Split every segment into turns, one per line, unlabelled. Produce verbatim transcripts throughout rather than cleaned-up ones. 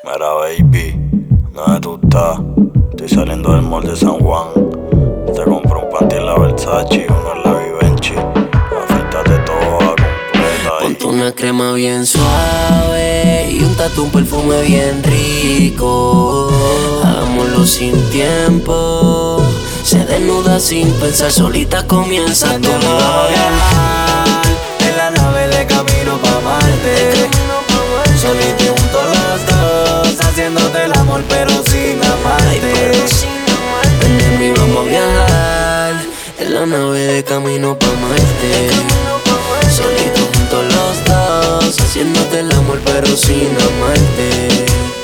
Mira, baby, ¿dónde tú estás? Estoy saliendo del mall de San Juan. Te compro un panty en la Versace y uno en la Givenchy. Afeítate toda completa.
Ponte una crema bien suave y un tatu, un perfume bien rico. Hagámoslo sin tiempo. Se desnuda sin pensar, solita comienza todo.
Vamos a viajar en la nave de camino pa' Marte. Solito y juntos los dos, haciéndote el amor pero sin amarte.
Ven de mí, vamos a viajar en la nave de camino pa' Marte. Solito juntos los dos, haciéndote el amor pero sin amarte.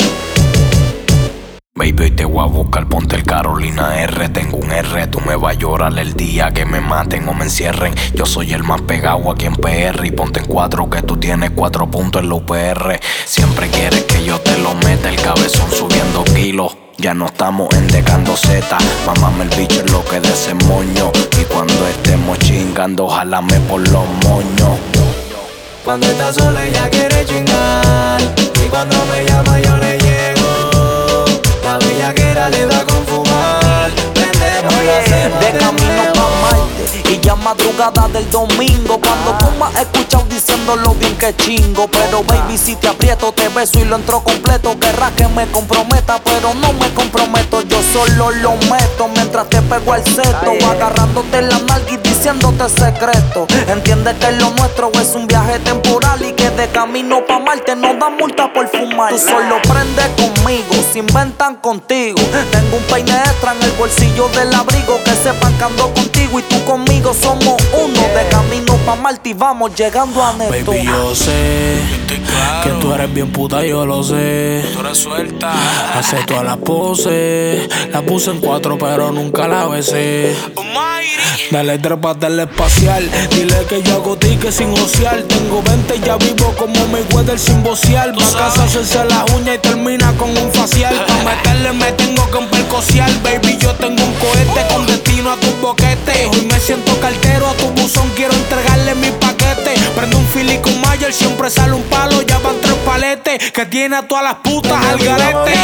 Baby, hoy te voy a buscar, ponte el Carolina R. Tengo un R, tú me vas a llorar el día que me maten o me encierren. Yo soy el más pegado aquí en P R. Y ponte en cuatro que tú tienes cuatro puntos en la U P R. Siempre quieres que yo te lo meta, el cabezón subiendo kilos. Ya no estamos endecando Z. Mamame el bicho en lo que de ese moño. Y cuando estemos chingando, jálame por los moños.
Cuando estás sola ella quiere chingar, y cuando me llama yo le llego. La bellaquera le da con fumar. Prendemos y lo hacemos
de camino pa' Marte y ya madrugada del domingo. Cuando tú me has escuchado diciendo lo bien que chingo. Pero baby, si te aprieto te beso y lo entro completo. Querrás que me comprometa pero no me comprometo. Yo solo lo meto mientras te pego al seto, agarrándote la nalga y diciéndote secreto. Entiende que lo nuestro es un viaje temporal y que de camino pa' Marte no da multa por fumar. Tú solo prendes conmigo, se inventan contigo. Tengo un peine extra en el bolsillo del abrigo. Que sepan que ando contigo y tú conmigo somos uno. De camino pa' Marte y vamos llegando a Neto.
Baby, yo sé
claro.
que tú eres bien puta, yo lo sé.
Tú eres suelta.
Hace todas las poses, la puse en cuatro pero nunca la besé. Dale trépate al espacial, dile que yo hago tickets sin ociar. Tengo veinte y ya vivo como Mayweather sin bocear. Va a casa a hacerse las uñas y termina con un facial. Pa' meterle me tengo que empercociar. Baby, yo tengo un cohete con destino a tus boquetes. Hoy me siento cartero, a tu buzón quiero entregarle mi paquete. Prendo un Philly con Mayer, siempre sale un palo. Ya van tres paletes, que tiene a todas las putas al garete.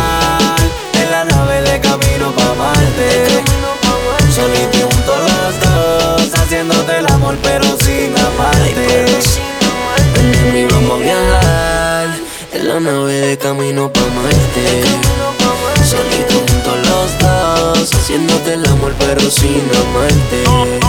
En la nave de camino pa' Marte. Solito y juntos los dos, haciéndote el amor pero sin amarte.
Ven de mí, vamos a viajar en la nave de camino pa' Marte. Solito juntos los dos, haciéndote el amor pero sin amarte.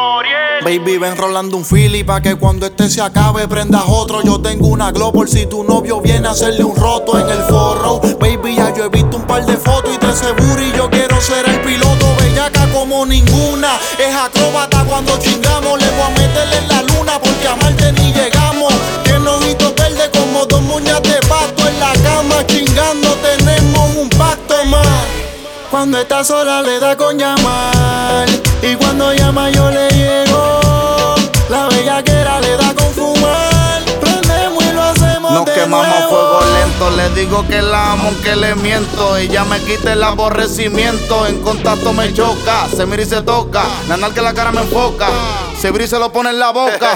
Baby, ven rolando un Philly pa' que cuando este se acabe prendas otro. Yo tengo una glow por si tu novio viene a hacerle un roto en el forro. Baby, ya yo he visto un par de fotos y de ese booty yo quiero ser el piloto. Bellaca como ninguna, es acróbata cuando chingamos. Le voy a meterle en la luna porque a Marte ni llegamos. Tiene ojitos verdes como dos moñas de pasto. En la cama chingando tenemos un pacto más. Cuando está sola le da con llamar, y cuando llama yo le llego. La bellaquera le da con fumar. Prendemos y lo hacemos
Nos
de
quemamos a
nuevo.
fuego lento. Le digo que la amo aunque le miento. Ella me quita el aborrecimiento. En contacto me choca, se mira y se toca. La nalga la cara me enfoca, se brillo y se lo pone en la boca.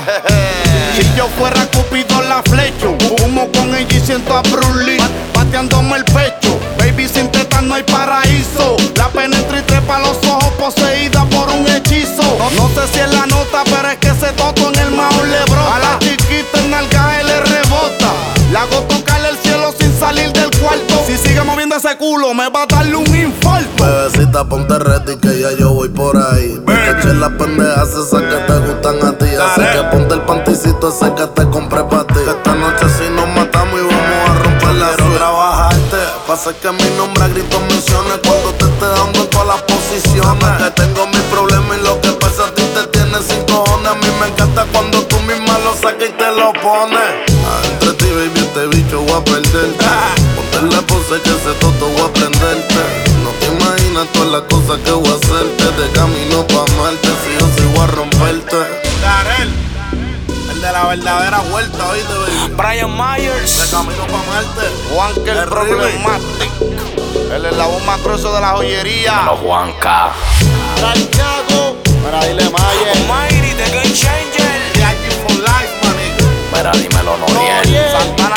Si yo fuera Cupido la flecho. Humo con ella y siento a Bruce Lee pateándome el pecho. Baby, sin tetas no hay paraíso. La penetra y trepa los ojos poseída por un hechizo. No, no sé si es la nota, pero es que ese toto en el maón le brota. A la chiquita en nalgaje le rebota. La hago tocarle el cielo sin salir del cuarto. Si sigue moviendo ese culo me va a darle un infarto.
Bebecita, ponte ready que ya yo voy por ahí. Me caché las pendejas esas que te gustan a ti. Así que ponte el panticito ese que te compré pa' ti. Esta noche si nos matamos y vamos a romper la suerte. Trabajarte, pa' hacer que mi nombre a gritos menciones cuando te esté dando en todas las posiciones. Que tengo mis problemas y lo que pasa a ti te tiene sin cojones. A mí me encanta cuando tú misma lo sacas y te lo pones. Entre ti, baby, este bicho voy a perderte. Ponte la pose que ese toto voy a prenderte. No te imaginas todas las cosas que voy a hacerte. De camino pa' Marte, si yo sí voy a romperte.
Darel, el de la verdadera vuelta, oíste, baby.
Brian Myers,
De camino pa' Marte. Juan que el problemático. Él es la voz más gruesa de la joyería.
Los Juanca.
Santiago,
Mira, dile Maye.
Almighty, The Game Changer.
The I G for life, man.
Mira, dímelo, Noriel.
Santana